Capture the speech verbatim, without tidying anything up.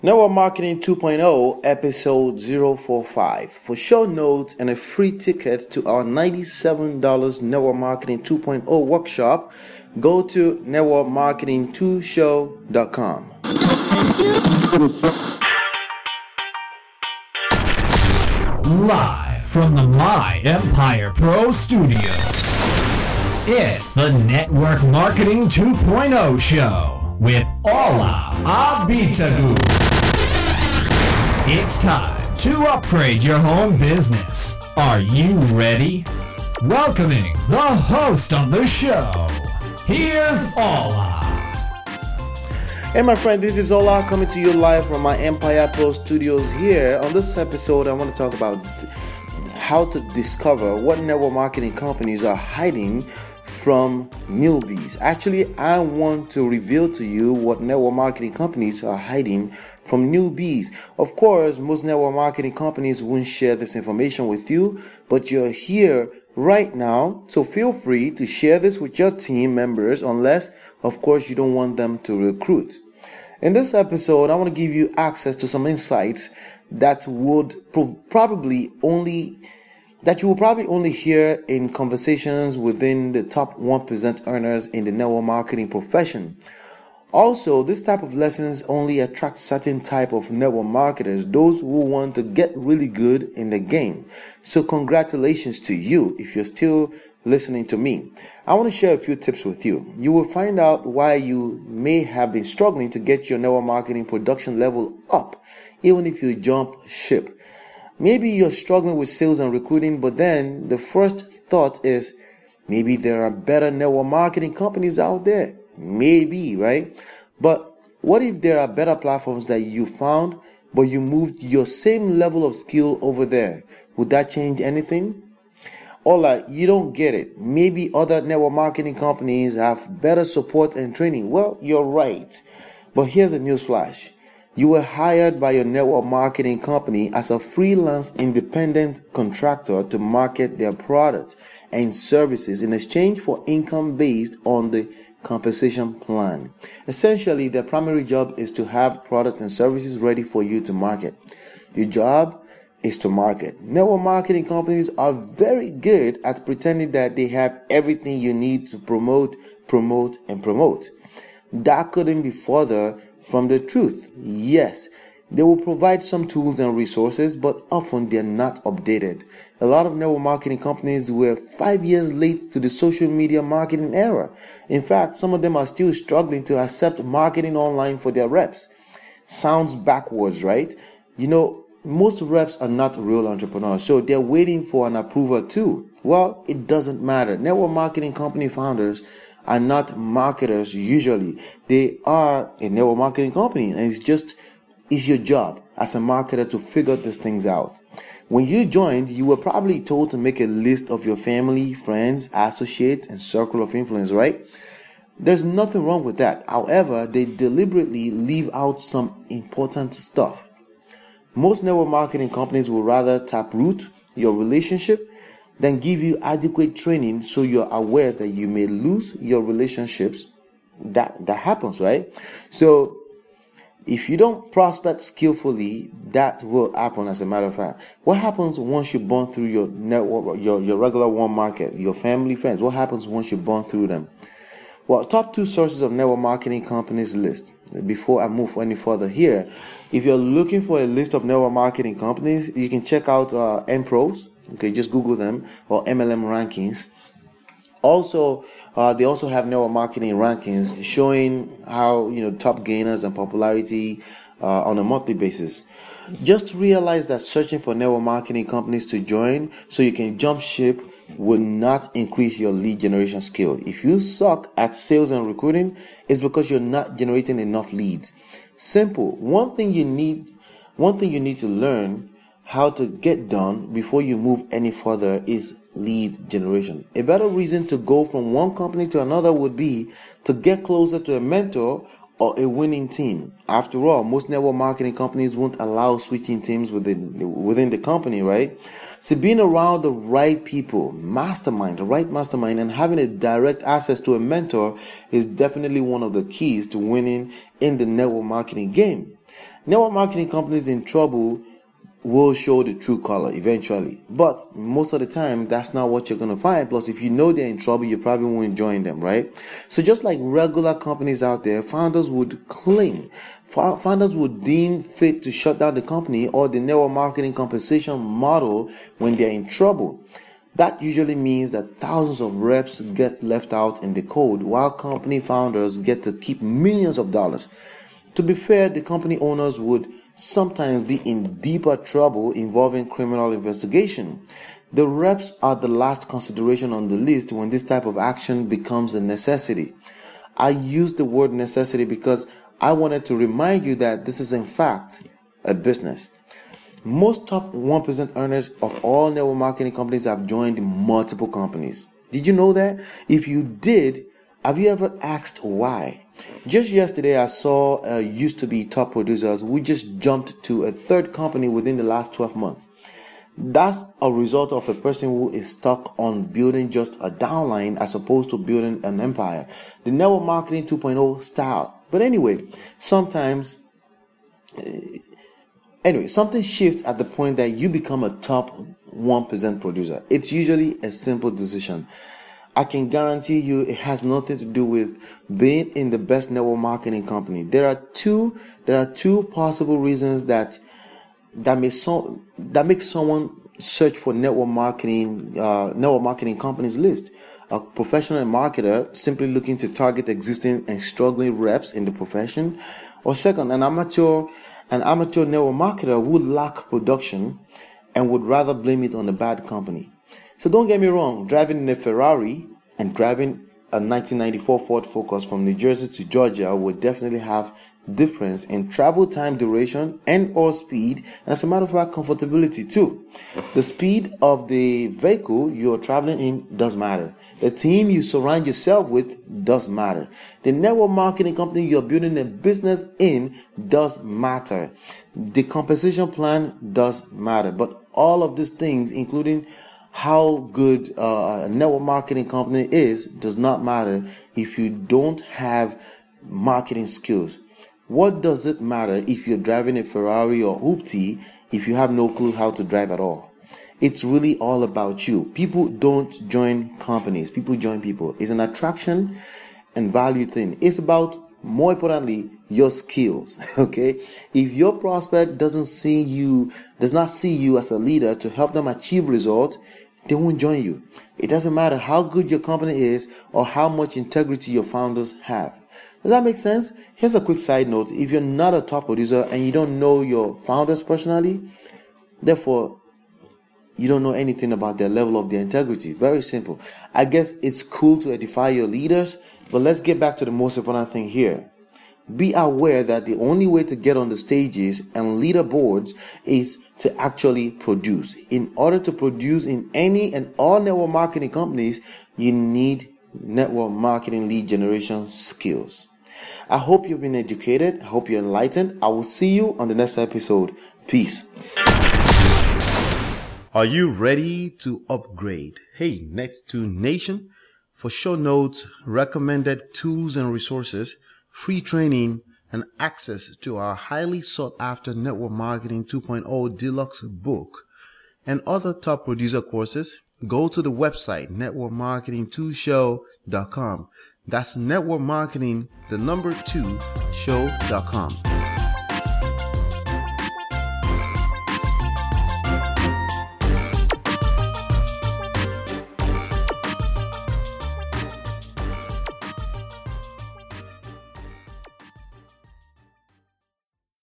Network Marketing 2.0 Episode zero four five. For show notes and a free ticket to our ninety-seven dollars Network Marketing 2.0 workshop, go to network marketing two show dot com. Live from the My Empire Pro Studio, it's the Network Marketing 2.0 show with Ola Abitagu. It's time to upgrade your home business. Are you ready? Welcoming the host of the show, here's Ola. Hey my friend, this is Ola coming to you live from my Empire Pro Studios here. On this episode, I want to talk about how to discover what network marketing companies are hiding from newbies. Actually, I want to reveal to you what network marketing companies are hiding from newbies. Of course, most network marketing companies won't share this information with you, but you're here right now, so feel free to share this with your team members, unless, of course, you don't want them to recruit. In this episode, I want to give you access to some insights that would pro- probably only that you will probably only hear in conversations within the top one percent earners in the network marketing profession. Also, this type of lessons only attract certain type of network marketers, those who want to get really good in the game. So congratulations to you if you're still listening to me. I want to share a few tips with you. You will find out why you may have been struggling to get your network marketing production level up, even if you jump ship. Maybe you're struggling with sales and recruiting, but then the first thought is, maybe there are better network marketing companies out there. Maybe, right? But what if there are better platforms that you found, but you moved your same level of skill over there? Would that change anything? Or you don't get it. Maybe other network marketing companies have better support and training. Well, you're right. But here's a news flash. You were hired by your network marketing company as a freelance independent contractor to market their products and services in exchange for income based on the compensation plan. Essentially, their primary job is to have products and services ready for you to market. Your job is to market. Network marketing companies are very good at pretending that they have everything you need to promote, promote, and promote. That couldn't be further from the truth. Yes, they will provide some tools and resources, but often they're not updated. A lot of network marketing companies were five years late to the social media marketing era. In fact, some of them are still struggling to accept marketing online for their reps. Sounds backwards, right? You know, most reps are not real entrepreneurs, so they're waiting for an approval too. Well, it doesn't matter. Network marketing company founders are not marketers usually. They are a network marketing company, and it's just it's your job as a marketer to figure these things out. When you joined, you were probably told to make a list of your family, friends, associates, and circle of influence, right? There's nothing wrong with that. However, they deliberately leave out some important stuff. Most network marketing companies will rather taproot your relationship than give you adequate training so you're aware that you may lose your relationships. That that happens, right? So if you don't prospect skillfully, that will happen. As a matter of fact, what happens once you burn through your network, your, your regular warm market, your family, friends? What happens once you burn through them? Well, top two sources of network marketing companies list. Before I move any further here, if you're looking for a list of network marketing companies, you can check out uh, M Pros. Okay, just Google them, or M L M rankings. Also, uh, they also have network marketing rankings showing how, you know, top gainers and popularity uh, on a monthly basis. Just realize that searching for network marketing companies to join so you can jump ship will not increase your lead generation skill. If you suck at sales and recruiting, it's because you're not generating enough leads. Simple. One thing you need, one thing you need to learn how to get done before you move any further is lead generation. A better reason to go from one company to another would be to get closer to a mentor or a winning team. After all, most network marketing companies won't allow switching teams within within the company, right? So being around the right people, mastermind, the right mastermind, and having a direct access to a mentor is definitely one of the keys to winning in the network marketing game. Network marketing companies in trouble will show the true color eventually, but most of the time that's not what you're going to find. Plus, if you know they're in trouble, you probably won't join them, right? So just like regular companies out there, founders would claim, founders would deem fit to shut down the company or the network marketing compensation model when they're in trouble. That usually means that thousands of reps get left out in the cold while company founders get to keep millions of dollars. To be fair, the company owners would sometimes be in deeper trouble involving criminal investigation. The reps are the last consideration on the list when this type of action becomes a necessity. I use the word necessity because I wanted to remind you that this is in fact a business. Most top one percent earners of all network marketing companies have joined multiple companies. Did you know that? If you did, have you ever asked why? Just yesterday, I saw uh, used to be top producers who just jumped to a third company within the last twelve months. That's a result of a person who is stuck on building just a downline as opposed to building an empire. The network marketing two point oh style. But anyway, sometimes, uh, anyway, something shifts at the point that you become a top one percent producer. It's usually a simple decision. I can guarantee you it has nothing to do with being in the best network marketing company. There are two, there are two possible reasons that that may so that makes someone search for network marketing, uh, network marketing companies list. A professional marketer simply looking to target existing and struggling reps in the profession, or second, an amateur, an amateur network marketer who lack production and would rather blame it on a bad company. So don't get me wrong, driving in a Ferrari and driving a nineteen ninety-four Ford Focus from New Jersey to Georgia would definitely have difference in travel time duration and or speed, and as a matter of fact, comfortability too. The speed of the vehicle you're traveling in does matter. The team you surround yourself with does matter. The network marketing company you're building a business in does matter. The compensation plan does matter. But all of these things, including how good uh, a network marketing company is, does not matter if you don't have marketing skills. What does it matter if you're driving a Ferrari or Hoopty if you have no clue how to drive at all? It's really all about you. People don't join companies. People join people. It's an attraction and value thing. It's about, more importantly, your skills. Okay? If your prospect doesn't see you, does not see you as a leader to help them achieve results, they won't join you. It doesn't matter how good your company is or how much integrity your founders have. Does that make sense? Here's a quick side note. If you're not a top producer and you don't know your founders personally, therefore, you don't know anything about their level of their integrity. Very simple. I guess it's cool to edify your leaders, but let's get back to the most important thing here. Be aware that the only way to get on the stages and leaderboards is to actually produce. In order to produce in any and all network marketing companies, you need network marketing lead generation skills. I hope you've been educated. I hope you're enlightened. I will see you on the next episode. Peace. Are you ready to upgrade? Hey, Next two Nation. For show notes, recommended tools and resources, free training, and access to our highly sought after Network Marketing two point oh Deluxe book and other top producer courses, go to the website network marketing two show dot com. That's network marketing, the number two, show dot com.